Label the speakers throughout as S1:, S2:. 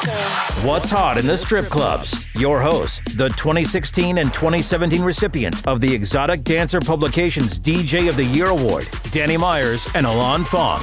S1: What's hot in the strip clubs? Your hosts, the 2016 and 2017 recipients of the Exotic Dancer Publications DJ of the Year Award, Danny Myers and Alon Fong.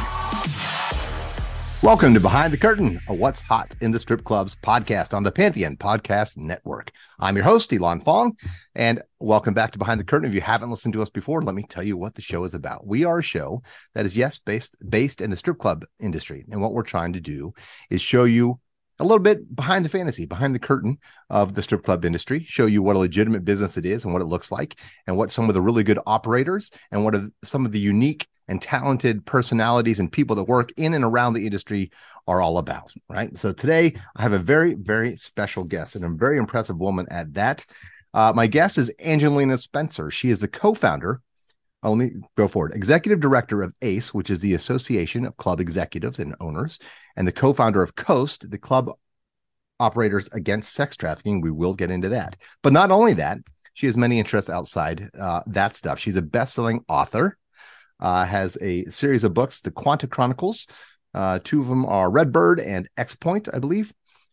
S2: Welcome to Behind the Curtain, a What's Hot in the Strip Clubs podcast on the Pantheon Podcast Network. I'm your host, Alon Fong, and welcome back to Behind the Curtain. If you haven't listened to us before, let me tell you what the show is about. We are a show that is, based in the strip club industry, and what we're trying to do is show you a little bit behind the fantasy, behind the curtain of the strip club industry, show you what a legitimate business it is and what it looks like, and what some of the really good operators and what are some of the unique and talented personalities and people that work in and around the industry are all about, right? So today I have a very, very special guest and a very impressive woman at that. My guest is Angelina Spencer. She is the co-founder, let me go forward, executive director of ACE, which is the Association of Club Executives and Owners, and the co-founder of COAST, the Club Operators Against Sex Trafficking. We will get into that. But not only that, she has many interests outside that stuff. She's a best-selling author, has a series of books, the Quanta Chronicles. Two of them are Redbird and X-Point, I believe.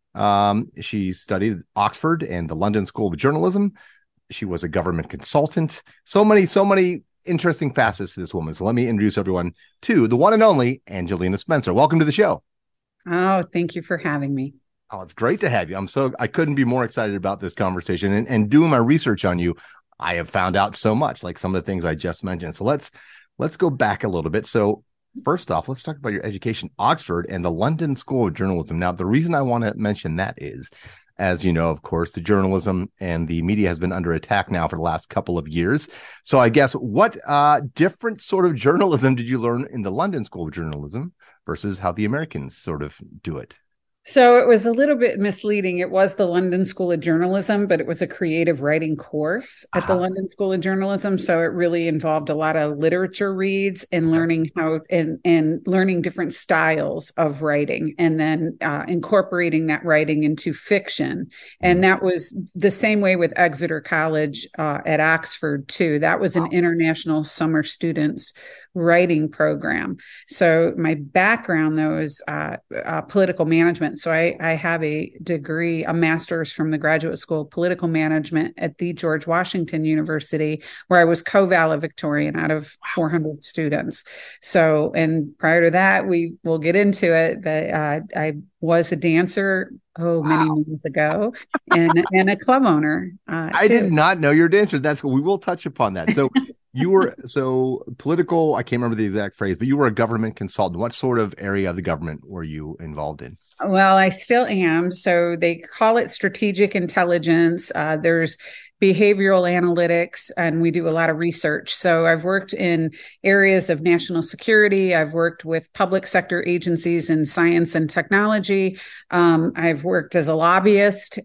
S2: She studied Oxford and the London School of Journalism. She was a government consultant. So many interesting facets to this woman. So let me introduce everyone to the one and only Angelina Spencer. Welcome to the show.
S3: Oh, thank you for having me.
S2: Oh, it's great to have you. I couldn't be more excited about this conversation, and doing my research on you, I have found out so much, like some of the things I just mentioned. So let's go back a little bit. So first off, let's talk about your education, Oxford and the London School of Journalism. Now, the reason I want to mention that is, as you know, of course, the journalism and the media has been under attack now for the last couple of years. So I guess what different sort of journalism did you learn in the London School of Journalism versus how the Americans sort of do it?
S3: So it was a little bit misleading. It was the London School of Journalism, but it was a creative writing course at the London School of Journalism. So it really involved a lot of literature reads and learning how and learning different styles of writing, and then incorporating that writing into fiction. And that was the same way with Exeter College at Oxford too. That was an international summer students writing program. So my background, though, is political management. So I have a degree, a master's from the Graduate School of Political Management at the George Washington University, where I was co-valedictorian out of 400 students. So, and prior to that, we will get into it, but I was a dancer many moons ago, and a club owner.
S2: I did not know you're a dancer. That's cool. We will touch upon that. So you were political, I can't remember the exact phrase, but you were a government consultant. What sort of area of the government were you involved in?
S3: Well, I still am. So they call it strategic intelligence. There's behavioral analytics, and we do a lot of research. So I've worked in areas of national security. I've worked with public sector agencies in science and technology. I've worked as a lobbyist,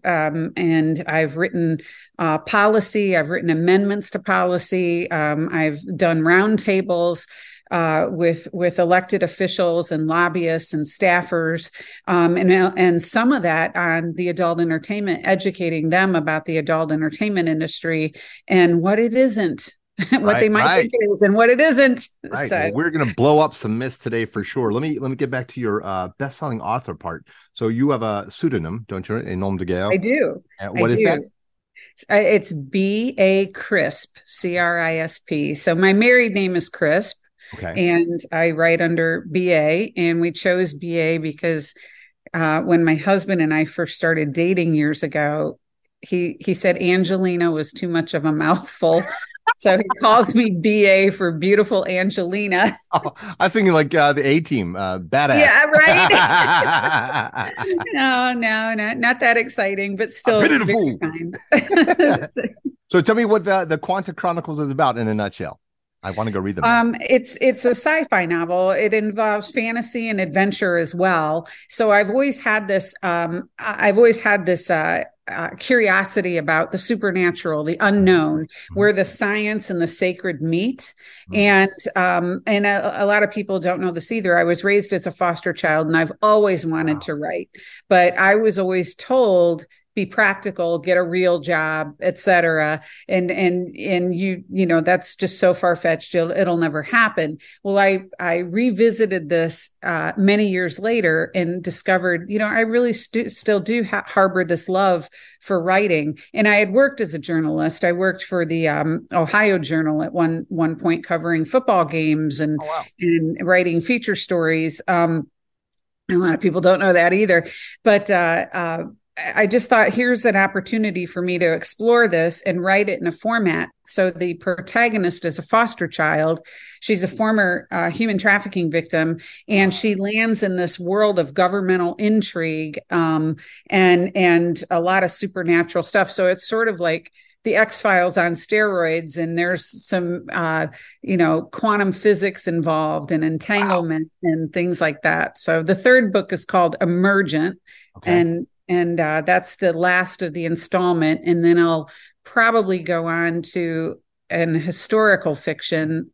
S3: and I've written policy. I've written amendments to policy. I've done roundtables with elected officials and lobbyists and staffers, and some of that on the adult entertainment, educating them about the adult entertainment industry and what it isn't, what they might think it is and what it isn't.
S2: Right.
S3: So,
S2: well, we're going to blow up some myths today for sure. Let me get back to your best-selling author part. So you have a pseudonym, don't you? A nom de guerre?
S3: I do.
S2: What is that?
S3: It's B.A. Crisp, C-R-I-S-P. So my married name is Crisp.
S2: Okay.
S3: And I write under BA, and we chose BA because when my husband and I first started dating years ago, he said Angelina was too much of a mouthful. So he calls me BA for beautiful Angelina.
S2: Oh, I was thinking like the A-Team, badass.
S3: Yeah, right. No, not that exciting, but still very kind.
S2: So tell me what the Quanta Chronicles is about in a nutshell. I want to go read them.
S3: It's a sci-fi novel. It involves fantasy and adventure as well. So I've always had this. Curiosity about the supernatural, the unknown, where the science and the sacred meet. And a lot of people don't know this either. I was raised as a foster child, and I've always wanted to write, but I was always told be practical, get a real job, et cetera. And that's just so far-fetched. It'll never happen. Well, I revisited this many years later and discovered, I really still do harbor this love for writing. And I had worked as a journalist. I worked for the Ohio Journal at one point, covering football games and writing feature stories. A lot of people don't know that either, but I just thought, here's an opportunity for me to explore this and write it in a format. So the protagonist is a foster child. She's a former human trafficking victim, and she lands in this world of governmental intrigue and a lot of supernatural stuff. So it's sort of like the X-Files on steroids, and there's some, quantum physics involved and entanglement and things like that. So the third book is called Emergent, and that's the last of the installment. And then I'll probably go on to an historical fiction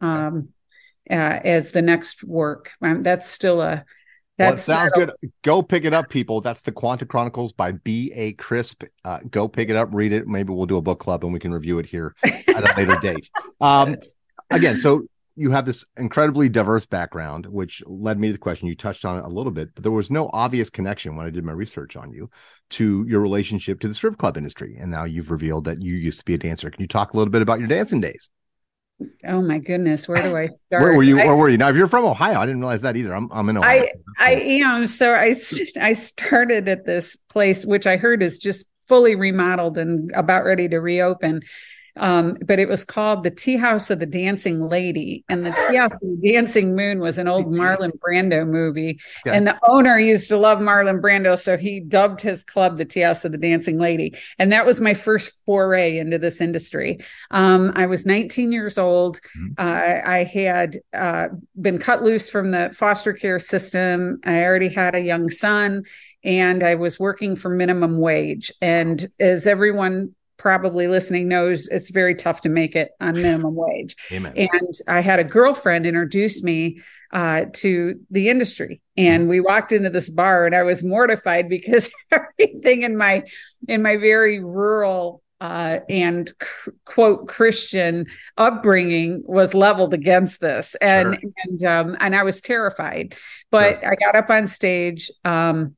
S3: as the next work. That's still a...
S2: It sounds good. Go pick it up, people. That's the Quanta Chronicles by B.A. Crisp. Go pick it up, read it. Maybe we'll do a book club and we can review it here at a later date. Again, so you have this incredibly diverse background, which led me to the question. You touched on it a little bit, but there was no obvious connection when I did my research on you to your relationship to the strip club industry. And now you've revealed that you used to be a dancer. Can you talk a little bit about your dancing days?
S3: Oh my goodness, where do I start?
S2: Where were you? Now, if you're from Ohio, I didn't realize that either. I'm in Ohio.
S3: I am. So I started at this place, which I heard is just fully remodeled and about ready to reopen. But it was called the Tea House of the Dancing Lady. And the Tea House of the Dancing Moon was an old Marlon Brando movie. Okay. And the owner used to love Marlon Brando, so he dubbed his club the Tea House of the Dancing Lady. And that was my first foray into this industry. I was 19 years old. I had been cut loose from the foster care system. I already had a young son, and I was working for minimum wage. And as everyone probably listening knows, it's very tough to make it on minimum wage.
S2: Amen.
S3: And I had a girlfriend introduce me to the industry, and we walked into this bar, and I was mortified because everything in my very rural and quote Christian upbringing was leveled against this, and I was terrified. But I got up on stage, and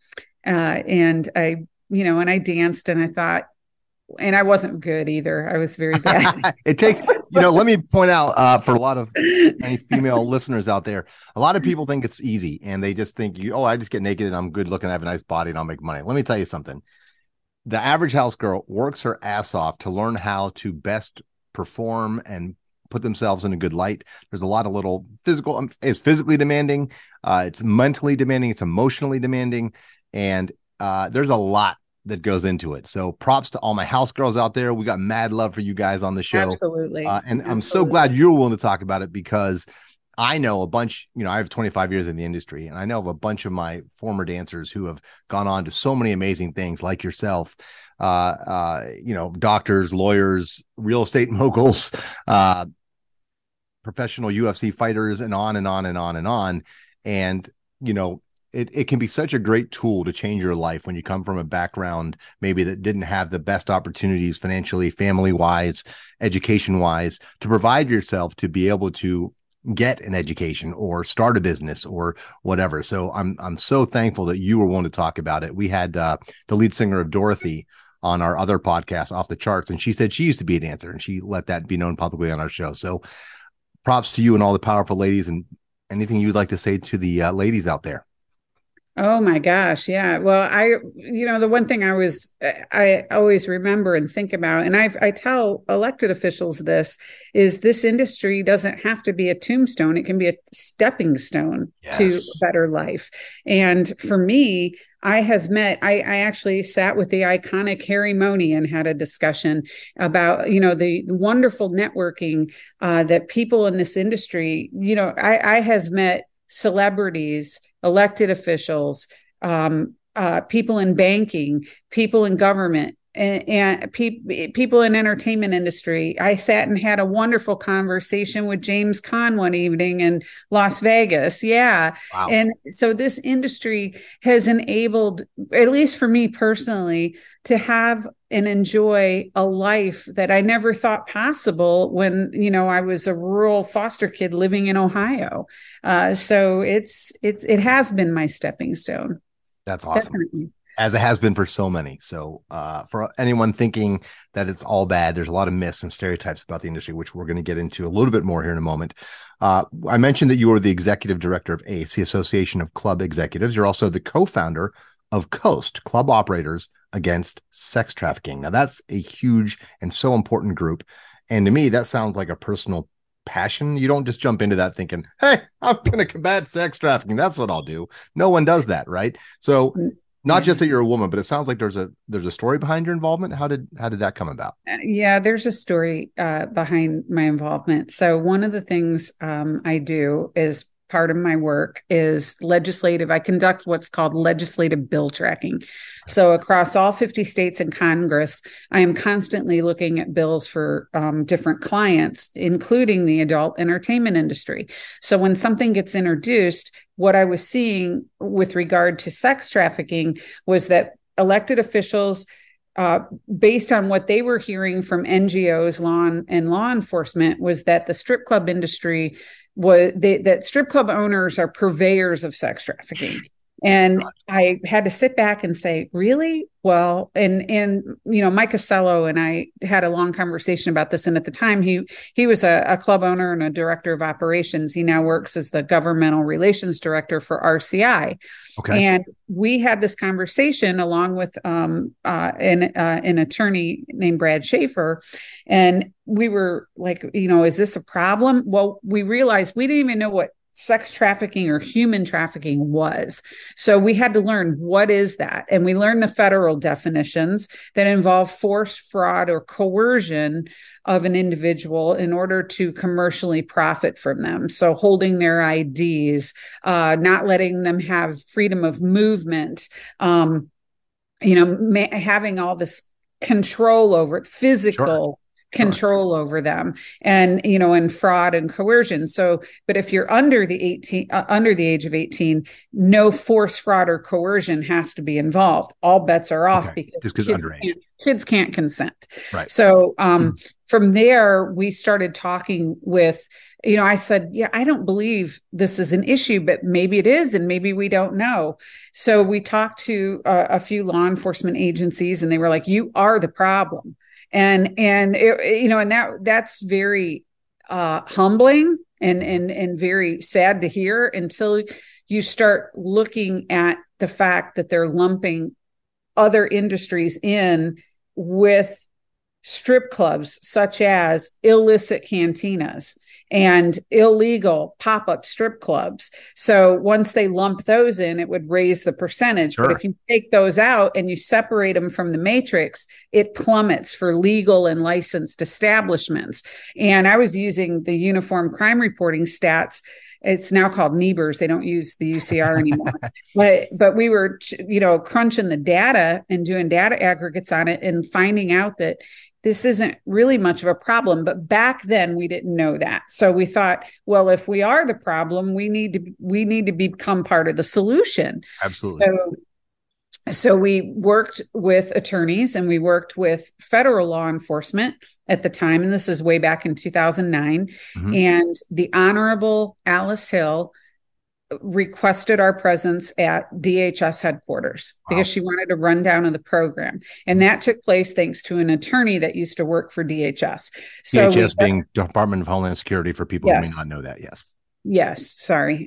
S3: I and I danced, and I thought. And I wasn't good either. I was very bad.
S2: It takes, let me point out for a lot of any female listeners out there, a lot of people think it's easy and they just think, I just get naked and I'm good looking. I have a nice body and I'll make money. Let me tell you something. The average house girl works her ass off to learn how to best perform and put themselves in a good light. There's a lot of little physical, it's physically demanding. It's mentally demanding. It's emotionally demanding. And there's a lot that goes into it. So props to all my house girls out there. We got mad love for you guys on the show.
S3: Absolutely.
S2: And I'm so glad you're willing to talk about it, because I know a bunch, I have 25 years in the industry, and I know of a bunch of my former dancers who have gone on to so many amazing things like yourself, doctors, lawyers, real estate moguls, professional UFC fighters, and on and on and on and on. And, it can be such a great tool to change your life when you come from a background maybe that didn't have the best opportunities financially, family-wise, education-wise, to provide yourself to be able to get an education or start a business or whatever. So I'm so thankful that you were willing to talk about it. We had the lead singer of Dorothy on our other podcast, Off the Charts, and she said she used to be a dancer, and she let that be known publicly on our show. So props to you and all the powerful ladies, and anything you'd like to say to the ladies out there.
S3: Oh my gosh. Yeah. Well, the one thing I always remember and think about, and I tell elected officials this industry doesn't have to be a tombstone. It can be a stepping stone to a better life. And for me, I actually sat with the iconic Harry Money and had a discussion about, the wonderful networking that people in this industry, I have met celebrities, elected officials, people in banking, people in government, and people in entertainment industry. I sat and had a wonderful conversation with James Caan one evening in Las Vegas. Yeah.
S2: Wow.
S3: And so this industry has enabled, at least for me personally, to have and enjoy a life that I never thought possible when, I was a rural foster kid living in Ohio. So it has been my stepping stone.
S2: That's awesome.
S3: Definitely.
S2: As it has been for so many. So for anyone thinking that it's all bad, there's a lot of myths and stereotypes about the industry, which we're going to get into a little bit more here in a moment. I mentioned that you are the executive director of ACE, the Association of Club Executives. You're also the co-founder of COAST, Club Operators Against Sex Trafficking. Now, that's a huge and so important group. And to me, that sounds like a personal passion. You don't just jump into that thinking, hey, I'm going to combat sex trafficking. That's what I'll do. No one does that, right? So not just that you're a woman, but it sounds like there's a story behind your involvement. How did that come about?
S3: Yeah, there's a story behind my involvement. So one of the things I do is part of my work is legislative. I conduct what's called legislative bill tracking. So across all 50 states and Congress, I am constantly looking at bills for different clients, including the adult entertainment industry. So when something gets introduced, what I was seeing with regard to sex trafficking was that elected officials, based on what they were hearing from NGOs, law enforcement, was that the strip club industry that strip club owners are purveyors of sex trafficking. And I had to sit back and say, really? Well, and Mike Costello and I had a long conversation about this. And at the time, he was a club owner and a director of operations. He now works as the governmental relations director for RCI.
S2: Okay.
S3: And we had this conversation along with an attorney named Brad Schaefer. And we were like, is this a problem? Well, we realized we didn't even know what sex trafficking or human trafficking was. So we had to learn, what is that? And we learned the federal definitions that involve force, fraud, or coercion of an individual in order to commercially profit from them. So holding their IDs, not letting them have freedom of movement, having all this control over it, physical control over them, and fraud and coercion. So, but if you're under the age of 18, no force, fraud, or coercion has to be involved. All bets are off because kids can't consent.
S2: Right.
S3: So, from there, we started talking with, I said, yeah, I don't believe this is an issue, but maybe it is, and maybe we don't know. So we talked to a few law enforcement agencies, and they were like, "You are the problem." And that's very humbling and very sad to hear, until you start looking at the fact that they're lumping other industries in with strip clubs, such as illicit cantinas and illegal pop-up strip clubs. So once they lump those in, it would raise the percentage. Sure. But if you take those out and you separate them from the matrix, it plummets for legal and licensed establishments. And I was using the Uniform Crime Reporting stats. It's now called NEBRS. They don't use the UCR anymore. but we were, crunching the data and doing data aggregates on it and finding out that this isn't really much of a problem. But back then we didn't know that. So we thought, well, if we are the problem, we need to become part of the solution.
S2: Absolutely.
S3: So we worked with attorneys and we worked with federal law enforcement at the time. And this is way back in 2009. Mm-hmm. And the Honorable Alice Hill requested our presence at DHS headquarters because she wanted a rundown of the program. And that took place thanks to an attorney that used to work for DHS. So
S2: DHS being Department of Homeland Security, for people who may not know that. Yes.
S3: Yes. Sorry.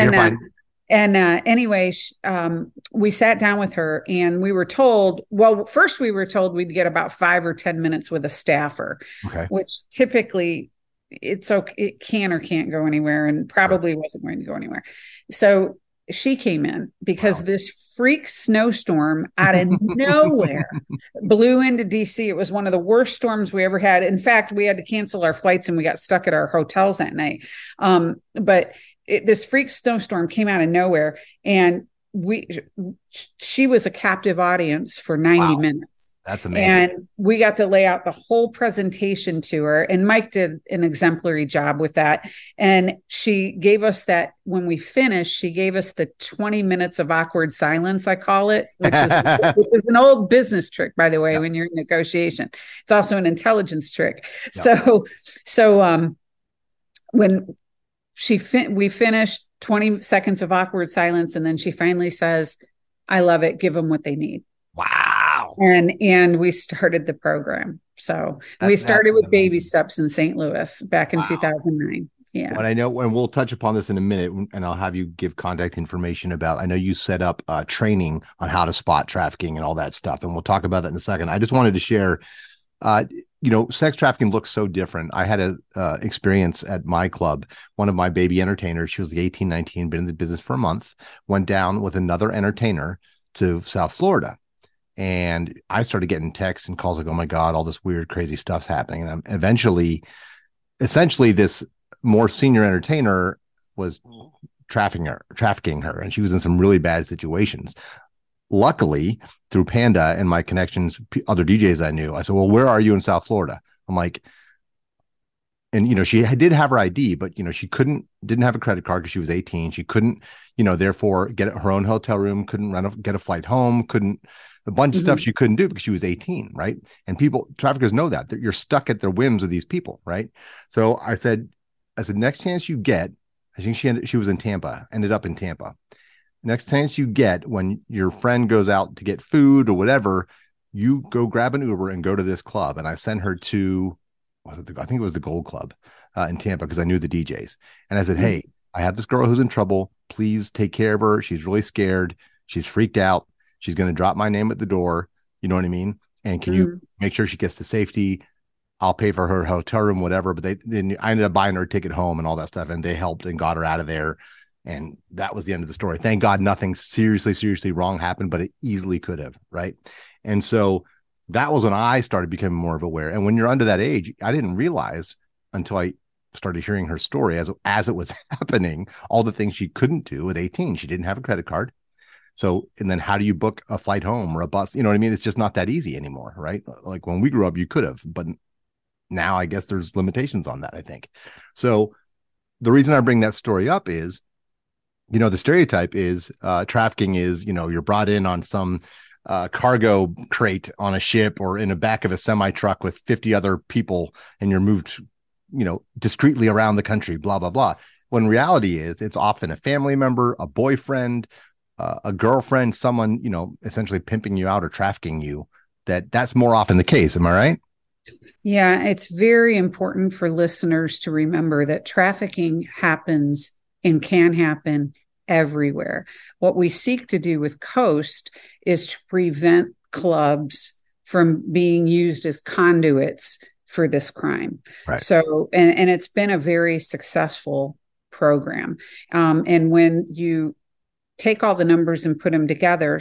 S3: Anyway, we sat down with her and we were told, first we were told we'd get about 5 or 10 minutes with a staffer, which typically it's okay. It can or can't go anywhere, and probably wasn't going to go anywhere. So she came in because this freak snowstorm out of nowhere blew into DC. It was one of the worst storms we ever had. In fact, we had to cancel our flights and we got stuck at our hotels that night. This freak snowstorm came out of nowhere, and she was a captive audience for 90 minutes.
S2: That's amazing.
S3: And we got to lay out the whole presentation to her. And Mike did an exemplary job with that. And she gave us that when we finished, she gave us the 20 minutes of awkward silence, I call it, which is an old business trick, by the way, when you're in negotiation. It's also an intelligence trick. Yep. So when we finished 20 seconds of awkward silence, and then she finally says, I love it. Give them what they need.
S2: Wow.
S3: And we started the program. So we started with Baby Steps in St. Louis back in 2009. Yeah.
S2: What I know, and we'll touch upon this in a minute, and I'll have you give contact information about, I know you set up training on how to spot trafficking and all that stuff. And we'll talk about that in a second. I just wanted to share, sex trafficking looks so different. I had a experience at my club. One of my baby entertainers, she was like 18, 19, been in the business for a month, went down with another entertainer to South Florida. And I started getting texts and calls like, oh my God, all this weird, crazy stuff's happening. And essentially this more senior entertainer was trafficking her. And she was in some really bad situations. Luckily, through Panda and my connections, other DJs I knew, I said, well, where are you in South Florida? I'm like, and, she did have her ID, but, she didn't have a credit card because she was 18. She couldn't, therefore get her own hotel room, couldn't get a flight home, a bunch of stuff she couldn't do because she was 18. Right. And traffickers know that you're stuck at the whims of these people. Right. So I said, next chance you get, I think she was in Tampa, ended up in Tampa. Next chance you get, when your friend goes out to get food or whatever, you go grab an Uber and go to this club. And I sent her to, I think it was the Gold Club in Tampa, because I knew the DJs. And I said, hey, I have this girl who's in trouble. Please take care of her. She's really scared. She's freaked out. She's going to drop my name at the door. You know what I mean? And can you make sure she gets to safety? I'll pay for her hotel room, whatever. But I ended up buying her a ticket home and all that stuff. And they helped and got her out of there. And that was the end of the story. Thank God nothing seriously wrong happened, but it easily could have. Right. And so that was when I started becoming more of aware. And when you're under that age, I didn't realize until I started hearing her story as it was happening, all the things she couldn't do at 18. She didn't have a credit card. So, and then how do you book a flight home or a bus? You know what I mean? It's just not that easy anymore. Right. Like when we grew up, you could have, but now I guess there's limitations on that, I think. So the reason I bring that story up is, the stereotype is trafficking is, you're brought in on some cargo crate on a ship or in the back of a semi truck with 50 other people, and you're moved, discreetly around the country, blah, blah, blah. When reality is, it's often a family member, a boyfriend, a girlfriend, someone, essentially pimping you out or trafficking you. That's more often the case. Am I right?
S3: Yeah, it's very important for listeners to remember that trafficking happens and can happen everywhere. What we seek to do with Coast is to prevent clubs from being used as conduits for this crime.
S2: Right.
S3: So, and it's been a very successful program. And when you take all the numbers and put them together,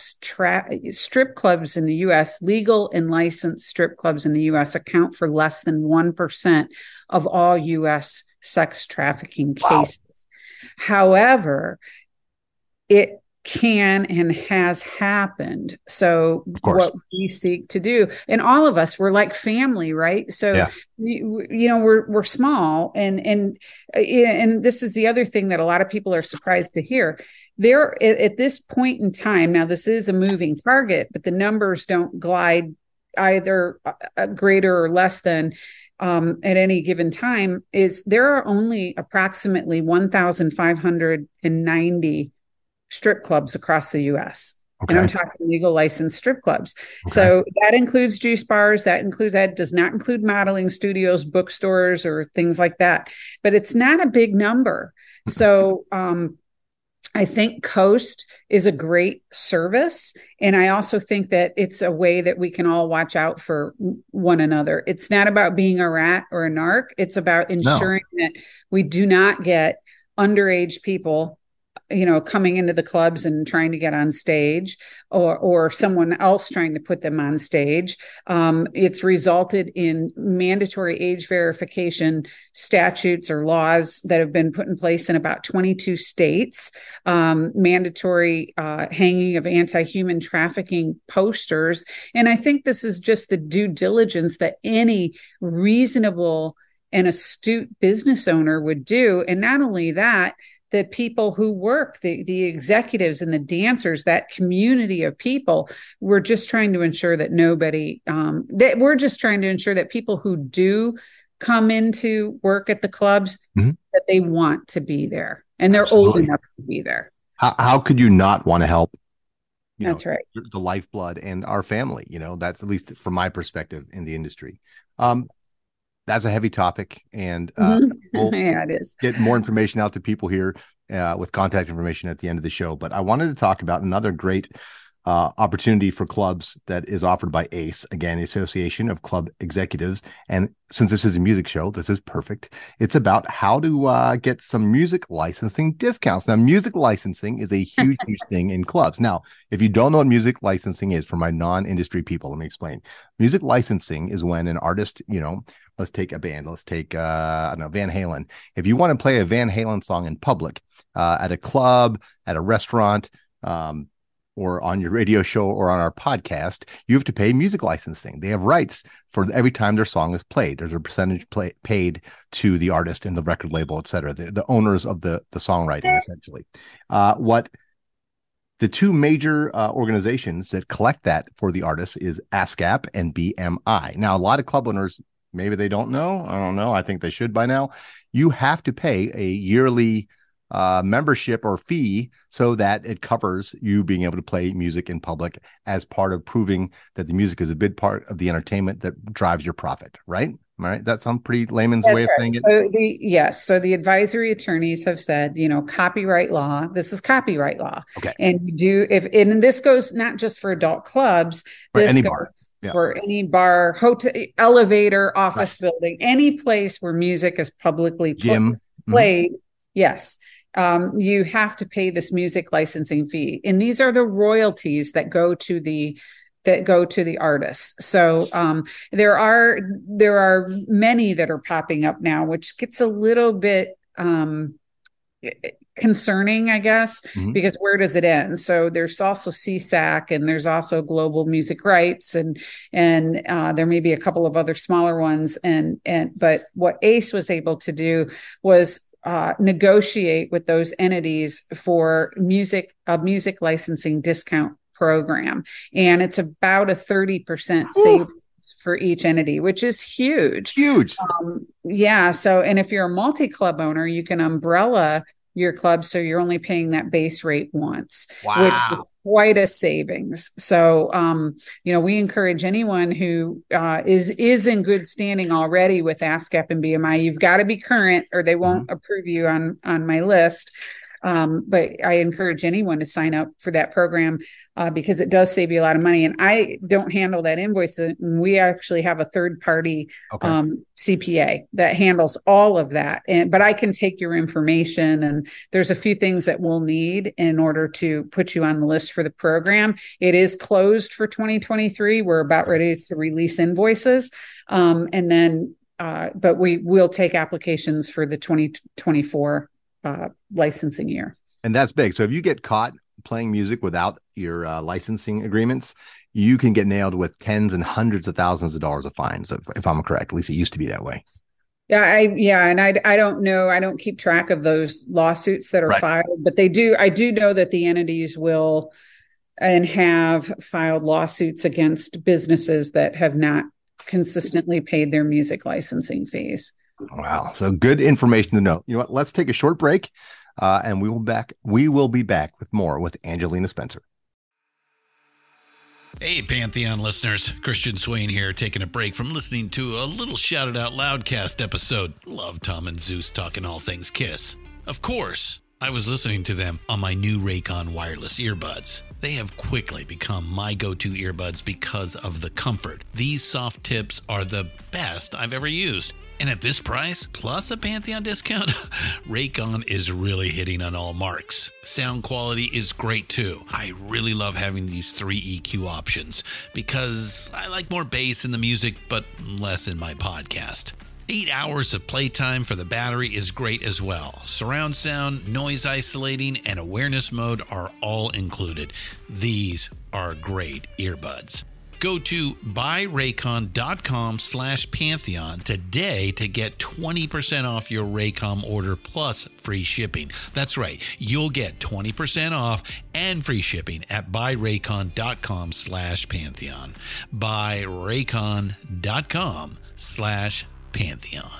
S3: strip clubs in the U.S., legal and licensed strip clubs in the U.S. account for less than 1% of all U.S. sex trafficking cases. However, it can and has happened. So what we seek to do, and all of us, we're like family, right? So, we're small, and this is the other thing that a lot of people are surprised to hear. There, at this point in time, now this is a moving target, but the numbers don't glide either greater or less than at any given time. There are only approximately 1,590 strip clubs across the U.S. Okay. And I'm talking legal licensed strip clubs. Okay. So that includes juice bars. That does not include modeling studios, bookstores, or things like that. But it's not a big number. So I think Coast is a great service. And I also think that it's a way that we can all watch out for one another. It's not about being a rat or a narc. It's about ensuring that we do not get underage people coming into the clubs and trying to get on stage, or someone else trying to put them on stage. It's resulted in mandatory age verification statutes or laws that have been put in place in about 22 states, mandatory hanging of anti-human trafficking posters. And I think this is just the due diligence that any reasonable and astute business owner would do. And not only that, the people who work, the executives and the dancers, that community of people, we're just trying to ensure that we're just trying to ensure that people who do come into work at the clubs, that they want to be there and they're old enough to be there.
S2: How could you not want to help?
S3: That's right.
S2: The lifeblood and our family, that's at least from my perspective in the industry. That's a heavy topic, and we'll
S3: it is.
S2: Get more information out to people here with contact information at the end of the show. But I wanted to talk about another great opportunity for clubs that is offered by ACE, again, the Association of Club Executives. And since this is a music show, this is perfect. It's about how to get some music licensing discounts. Now, music licensing is a huge, huge thing in clubs. Now, if you don't know what music licensing is, for my non-industry people, let me explain. Music licensing is when an artist, let's take a band. Let's take, Van Halen. If you want to play a Van Halen song in public, at a club, at a restaurant, or on your radio show or on our podcast, you have to pay music licensing. They have rights for every time their song is played. There's a percentage paid to the artist and the record label, et cetera, the owners of the songwriting, essentially. What the two major organizations that collect that for the artists is ASCAP and BMI. Now, a lot of club owners, maybe they don't know. I don't know. I think they should by now. You have to pay a yearly membership or fee so that it covers you being able to play music in public as part of proving that the music is a big part of the entertainment that drives your profit, right? All right. That sounds pretty layman's way of saying it.
S3: So the advisory attorneys have said, copyright law, this is copyright law.
S2: Okay.
S3: And and this goes not just for adult clubs, this goes for any bar, hotel, elevator, office building, any place where music is publicly played. Yes. You have to pay this music licensing fee. And these are the royalties that go to the artists. So there are many that are popping up now, which gets a little bit concerning, I guess, because where does it end? So there's also CSAC, and there's also Global Music Rights, and there may be a couple of other smaller ones. But what ACE was able to do was negotiate with those entities for a music licensing discount program. And it's about a 30% savings for each entity, which is huge.
S2: Huge.
S3: So, and if you're a multi-club owner, you can umbrella your club, so you're only paying that base rate once, which is quite a savings. So, we encourage anyone who is in good standing already with ASCAP and BMI. You've got to be current, or they won't approve you on my list. But I encourage anyone to sign up for that program because it does save you a lot of money. And I don't handle that invoice. We actually have a third party CPA that handles all of that. But I can take your information, and there's a few things that we'll need in order to put you on the list for the program. It is closed for 2023. We're about ready to release invoices. But we will take applications for the 2024 licensing year.
S2: And that's big. So if you get caught playing music without your licensing agreements, you can get nailed with tens and hundreds of thousands of dollars of fines, if I'm correct. At least it used to be that way.
S3: And I don't know. I don't keep track of those lawsuits that are filed, but I do know that the entities will and have filed lawsuits against businesses that have not consistently paid their music licensing fees.
S2: Wow. So good information to know. You know what? Let's take a short break and we will be back with more with Angelina Spencer.
S4: Hey, Pantheon listeners. Christian Swain here, taking a break from listening to a little Shout It Out Loudcast episode. Love Tom and Zeus talking all things Kiss. Of course, I was listening to them on my new Raycon wireless earbuds. They have quickly become my go-to earbuds because of the comfort. These soft tips are the best I've ever used. And at this price, plus a Pantheon discount, Raycon is really hitting on all marks. Sound quality is great too. I really love having these 3 EQ options because I like more bass in the music, but less in my podcast. 8 hours of playtime for the battery is great as well. Surround sound, noise isolating, and awareness mode are all included. These are great earbuds. Go to buyraycon.com/Pantheon today to get 20% off your Raycon order plus free shipping. That's right. You'll get 20% off and free shipping at buyraycon.com/Pantheon. buyraycon.com/Pantheon.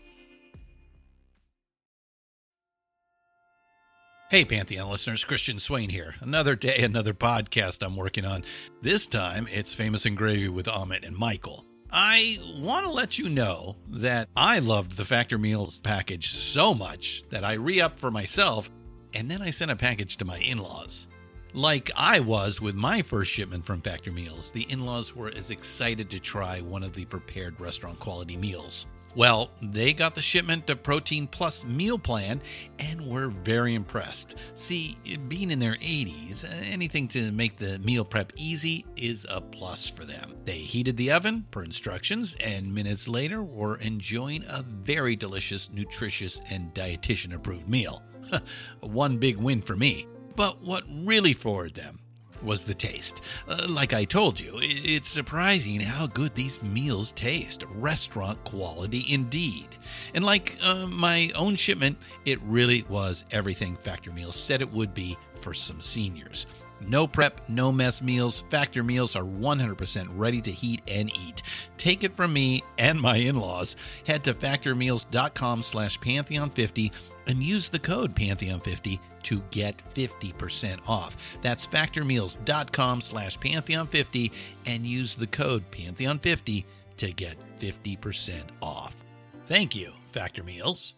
S4: Hey, Pantheon listeners, Christian Swain here. Another day, another podcast I'm working on. This time, it's Famous and Gravy with Amit and Michael. I want to let you know that I loved the Factor Meals package so much that I re-upped for myself, and then I sent a package to my in-laws. Like I was with my first shipment from Factor Meals, the in-laws were as excited to try one of the prepared restaurant quality meals. Well, they got the shipment of Protein Plus meal plan and were very impressed. See, being in their 80s, anything to make the meal prep easy is a plus for them. They heated the oven per instructions and minutes later were enjoying a very delicious, nutritious, and dietitian-approved meal. One big win for me. But what really floored them was the taste. Like I told you, it's surprising how good these meals taste. Restaurant quality indeed. And like my own shipment, it really was everything Factor Meals said it would be for some seniors. No prep, no mess meals. Factor Meals are 100% ready to heat and eat. Take it from me and my in-laws. Head to factormeals.com/Pantheon50 and use the code Pantheon50 to get 50% off. That's factormeals.com/Pantheon50 and use the code Pantheon50 to get 50% off. Thank you, Factor Meals.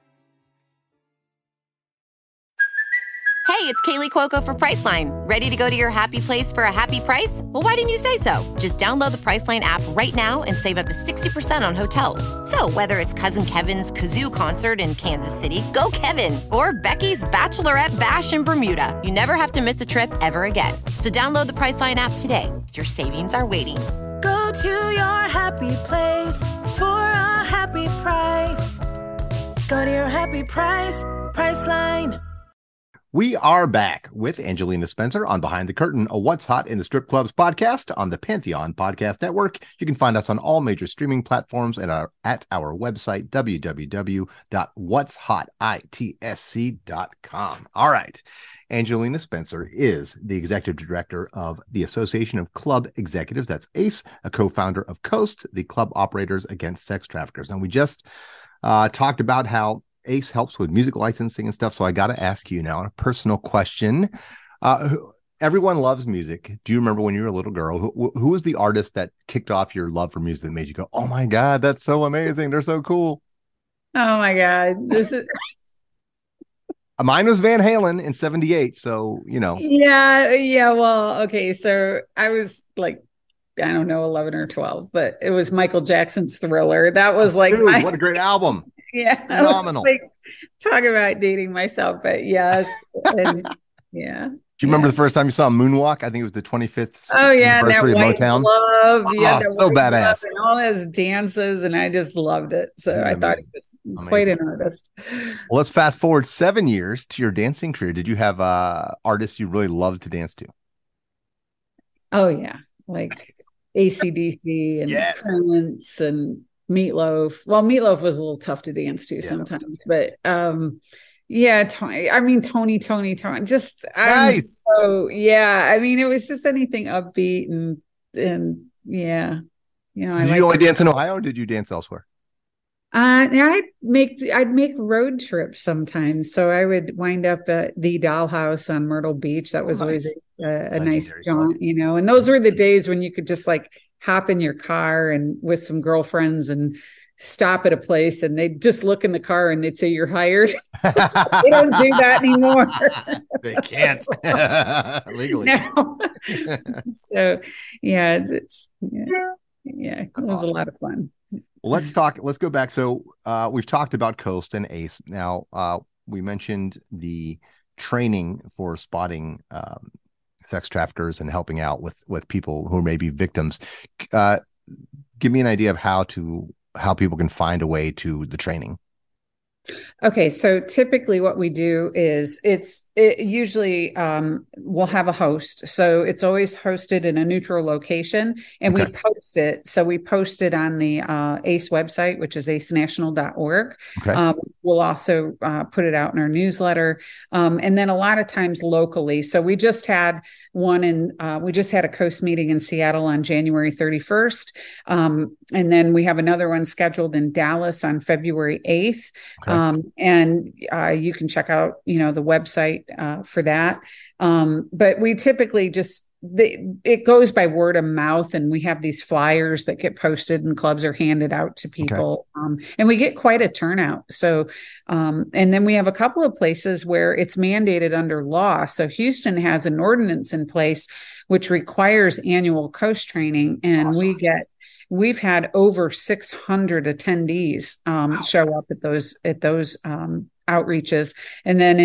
S5: Hey, it's Kaylee Cuoco for Priceline. Ready to go to your happy place for a happy price? Well, why didn't you say so? Just download the Priceline app right now and save up to 60% on hotels. So whether it's Cousin Kevin's Kazoo Concert in Kansas City, go Kevin, or Becky's Bachelorette Bash in Bermuda, you never have to miss a trip ever again. So download the Priceline app today. Your savings are waiting.
S6: Go to your happy place for a happy price. Go to your happy price, Priceline.
S2: We are back with Angelina Spencer on Behind the Curtain, a What's Hot in the Strip Clubs podcast on the Pantheon Podcast Network. You can find us on all major streaming platforms and at our website, www.whatshotitsc.com. All right. Angelina Spencer is the executive director of the Association of Club Executives. That's ACE, a co-founder of COAST, the Club Operators Against Sex Traffickers. And we just talked about how ACE helps with music licensing and stuff. So I got to ask you now a personal question. Everyone loves music. Do you remember when you were a little girl, who was the artist that kicked off your love for music that made you go, oh my God, that's so amazing. They're so cool.
S3: Oh my God. This is
S2: mine was Van Halen in 78. So, you know.
S3: Yeah. Well, okay. So I was like, I don't know, 11 or 12, but it was Michael Jackson's Thriller. That was like,
S2: dude, what a great album.
S3: Yeah.
S2: Phenomenal.
S3: Like, talk about dating myself, but yes. And, yeah.
S2: Do you remember the first time you saw Moonwalk? I think it was the 25th
S3: that
S2: anniversary of
S3: white
S2: Motown.
S3: Glove. Yeah,
S2: so badass.
S3: And all his dances, and I just loved it. So I thought he was quite an artist.
S2: Well, let's fast forward 7 years to your dancing career. Did you have artists you really loved to dance to?
S3: Oh, yeah. Like AC/DC and Prince and Meatloaf. Well, Meatloaf was a little tough to dance to sometimes, but yeah, Tony. Just
S2: nice.
S3: I mean, it was just anything upbeat and yeah, you know.
S2: Did you only dance in Ohio, or did you dance elsewhere?
S3: I'd make road trips sometimes. So I would wind up at the Dollhouse on Myrtle Beach. That was always a nice jaunt, you know. And those were the days when you could just like hop in your car and with some girlfriends and stop at a place, and they'd just look in the car and they'd say, "You're hired." They don't do that anymore.
S2: They can't legally.
S3: No. So yeah, it was awesome. A lot of fun.
S2: Well, let's go back. So we've talked about Coast and ACE. Now we mentioned the training for spotting sex traffickers and helping out with people who may be victims. Give me an idea of how people can find a way to the training.
S3: Okay, so typically what we do is it usually we'll have a host. So it's always hosted in a neutral location, and we post it. So we post it on the ACE website, which is acenational.org.
S2: Okay.
S3: We'll also put it out in our newsletter. And then a lot of times locally. So we just had we just had a Coast meeting in Seattle on January 31st. And then we have another one scheduled in Dallas on February 8th. Okay. And you can check out, the website for that. But we typically it goes by word of mouth, and we have these flyers that get posted and clubs are handed out to people. Okay. And we get quite a turnout. So, and then we have a couple of places where it's mandated under law. So Houston has an ordinance in place which requires annual Coast training, and awesome. We've had over 600 attendees wow. show up at those outreaches. And then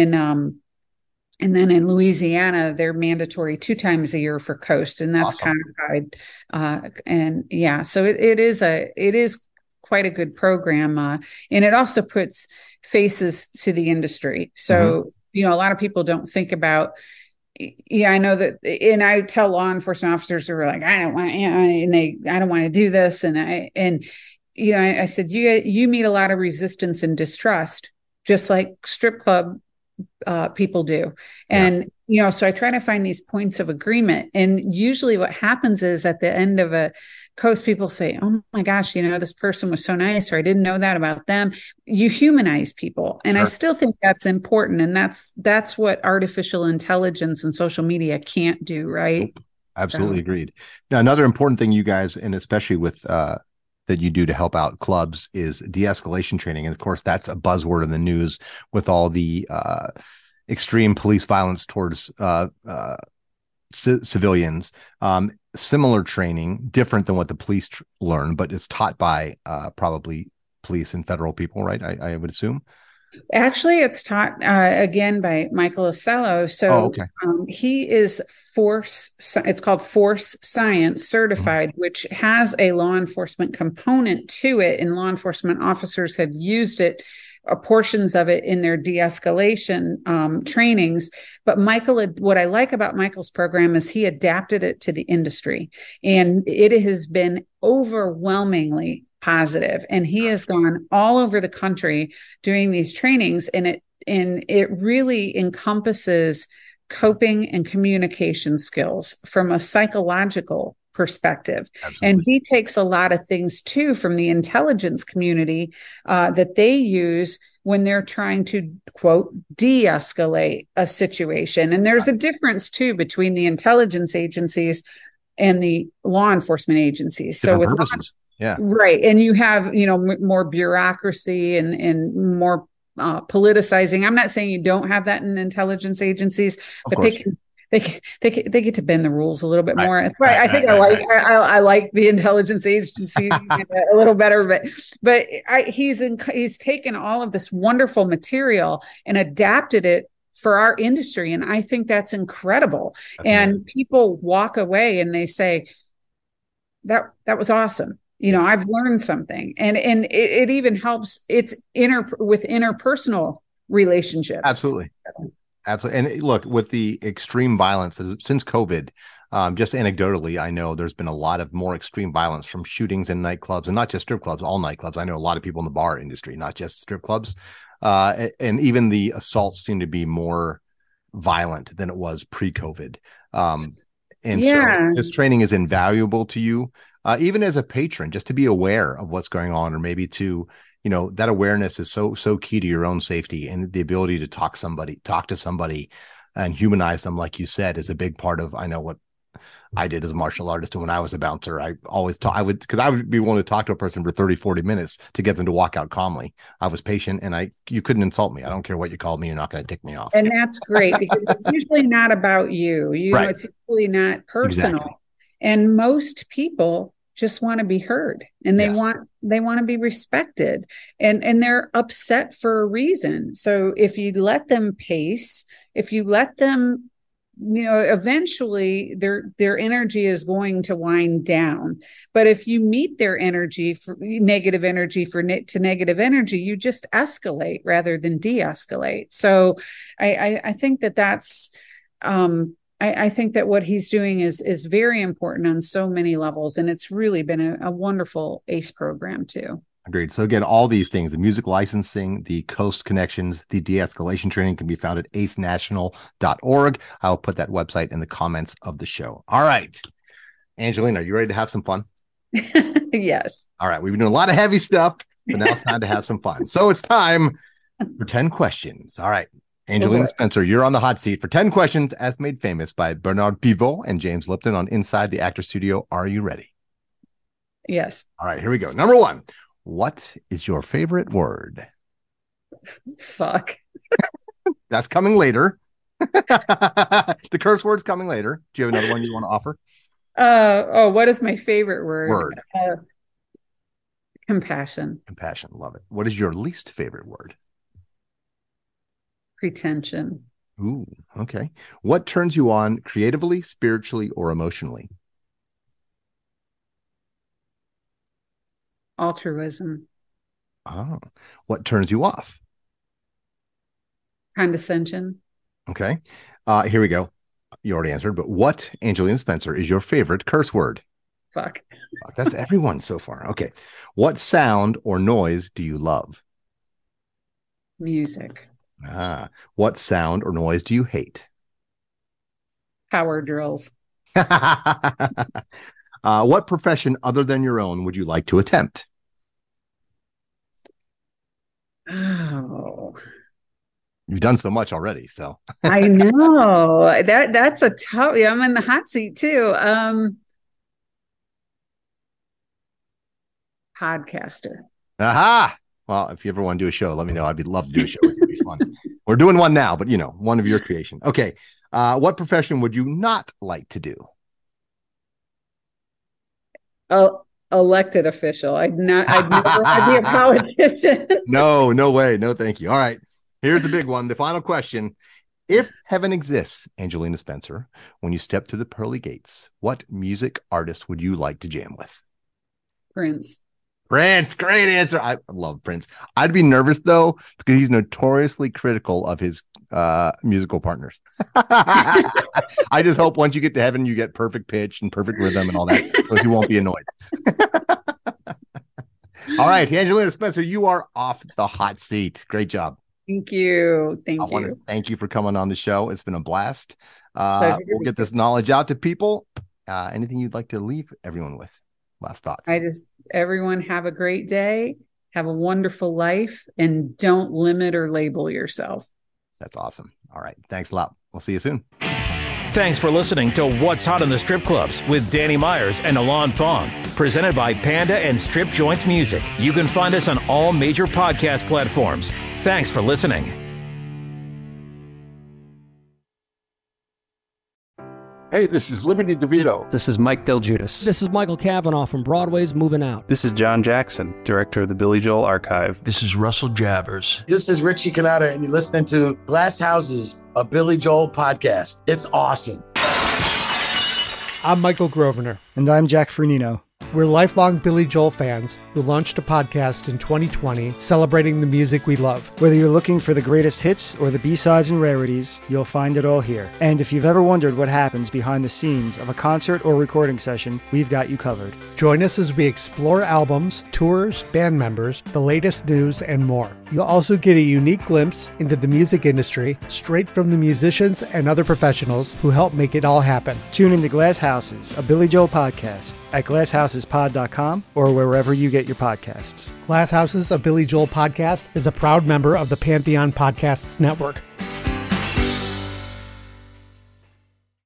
S3: in Louisiana, they're mandatory 2 times a year for Coast, and that's awesome. Codified. And yeah, so it is quite a good program, and it also puts faces to the industry. So mm-hmm. A lot of people don't think about. Yeah, I know that, and I tell law enforcement officers who are like, I don't want to do this, and I said, you meet a lot of resistance and distrust, just like strip club people do, and so I try to find these points of agreement, and usually what happens is at the end of a Coast, people say, oh my gosh, this person was so nice, or I didn't know that about them. You humanize people. And sure. I still think that's important. And that's what artificial intelligence and social media can't do. Right.
S2: Nope. Absolutely agreed. Now, another important thing you guys, and especially with, that you do to help out clubs, is de-escalation training. And of course, that's a buzzword in the news with all the, extreme police violence towards, civilians. Similar training, different than what the police learn, but it's taught by probably police and federal people, right? I would assume.
S3: Actually, it's taught again by Michael Ocello. So he is it's called Force Science certified, mm-hmm. which has a law enforcement component to it, and law enforcement officers have used it, portions of it, in their de-escalation trainings. But what I like about Michael's program is he adapted it to the industry, and it has been overwhelmingly positive. And he has gone all over the country doing these trainings, and it really encompasses coping and communication skills from a psychological perspective. Absolutely. And he takes a lot of things too from the intelligence community that they use when they're trying to, quote, de-escalate a situation. And there's a difference too between the intelligence agencies and the law enforcement agencies. So with right. And you have, more bureaucracy and more politicizing. I'm not saying you don't have that in intelligence agencies, but they get to bend the rules a little bit more. I think I like the intelligence agencies a little better, but he's taken all of this wonderful material and adapted it for our industry, and I think that's incredible. That's amazing. People walk away and they say that was awesome. I've learned something, and it even helps. It's with interpersonal relationships.
S2: Absolutely. And look, with the extreme violence since COVID, just anecdotally, I know there's been a lot of more extreme violence from shootings in nightclubs, and not just strip clubs, all nightclubs. I know a lot of people in the bar industry, not just strip clubs. And even the assaults seem to be more violent than it was pre-COVID. So this training is invaluable to you, even as a patron, just to be aware of what's going on, or maybe to, that awareness is so key to your own safety, and the ability to talk to somebody and humanize them, like you said, is a big part of, I know what I did as a martial artist. And when I was a bouncer, I always because I would be willing to talk to a person for 30, 40 minutes to get them to walk out calmly. I was patient, and you couldn't insult me. I don't care what you called me. You're not going to tick me off.
S3: And that's great, because it's usually not about you. Right. It's usually not personal. Exactly. And most people just want to be heard, and they want to be respected, and they're upset for a reason. So if you let them pace, if you let them, eventually their energy is going to wind down. But if you meet their energy, negative energy to negative energy, you just escalate rather than de-escalate. So I think that's I think that what he's doing is very important on so many levels, and it's really been a wonderful ACE program too.
S2: Agreed. So again, all these things, the music licensing, the Coast Connections, the de-escalation training can be found at acenational.org. I'll put that website in the comments of the show. All right. Angelina, are you ready to have some fun?
S3: Yes.
S2: All right. We've been doing a lot of heavy stuff, but now it's time to have some fun. So it's time for 10 questions. All right. Angelina Spencer, you're on the hot seat for 10 questions as made famous by Bernard Pivot and James Lipton on Inside the Actor Studio. Are you ready?
S3: Yes.
S2: All right. Here we go. Number 1. What is your favorite word?
S3: Fuck.
S2: That's coming later. The curse word's coming later. Do you have another one you want to offer?
S3: What is my favorite word? Compassion.
S2: Compassion. Love it. What is your least favorite word?
S3: Pretension.
S2: Ooh, okay. What turns you on creatively, spiritually, or emotionally?
S3: Altruism.
S2: Oh, what turns you off?
S3: Condescension.
S2: Okay. Here we go. You already answered, but what, Angelina Spencer, is your favorite curse word?
S3: Fuck.
S2: That's everyone so far. Okay. What sound or noise do you love?
S3: Music.
S2: What sound or noise do you hate?
S3: Power drills.
S2: What profession other than your own would you like to attempt?
S3: Oh,
S2: you've done so much already. So
S3: I know that's a tough. Yeah, I'm in the hot seat too. Podcaster.
S2: Aha. Well, if you ever want to do a show, let me know. I'd love to do a show. It'd be fun. We're doing one now, but one of your creation. Okay. What profession would you not like to do?
S3: Elected official. I'd never be a politician.
S2: No way. No, thank you. All right. Here's the big one. The final question. If heaven exists, Angelina Spencer, when you step through the pearly gates, what music artist would you like to jam with?
S3: Prince.
S2: Prince. Great answer. I love Prince. I'd be nervous though, because he's notoriously critical of his musical partners. I just hope once you get to heaven, you get perfect pitch and perfect rhythm and all that, so you won't be annoyed. All right, Angelina Spencer, you are off the hot seat. Great job.
S3: Thank you.
S2: I want to thank you for coming on the show. It's been a blast. We'll get this knowledge out to people. Anything you'd like to leave everyone with? Last thoughts.
S3: Everyone have a great day. Have a wonderful life, and don't limit or label yourself.
S2: That's awesome. All right. Thanks a lot. We'll see you soon.
S1: Thanks for listening to What's Hot in the Strip Clubs with Danny Myers and Alon Fong, presented by Panda and Strip Joints Music. You can find us on all major podcast platforms. Thanks for listening.
S7: Hey, this is Liberty DeVito.
S8: This is Mike Del Giudice.
S9: This is Michael Cavanaugh from Broadway's Moving Out.
S10: This is John Jackson, director of the Billy Joel Archive.
S11: This is Russell Javers.
S12: This is Richie Cannata, and you're listening to Glass Houses, a Billy Joel podcast. It's awesome.
S13: I'm Michael Grosvenor.
S14: And I'm Jack Fernino.
S13: We're lifelong Billy Joel fans who launched a podcast in 2020 celebrating the music we love.
S14: Whether you're looking for the greatest hits or the B-sides and rarities, you'll find it all here. And if you've ever wondered what happens behind the scenes of a concert or recording session, we've got you covered.
S13: Join us as we explore albums, tours, band members, the latest news, and more. You'll also get a unique glimpse into the music industry straight from the musicians and other professionals who help make it all happen.
S14: Tune into Glass Houses, a Billy Joel podcast at glasshouses.pod.com or wherever you get your podcasts.
S13: Glass Houses, a Billy Joel podcast is a proud member of the Pantheon Podcasts Network.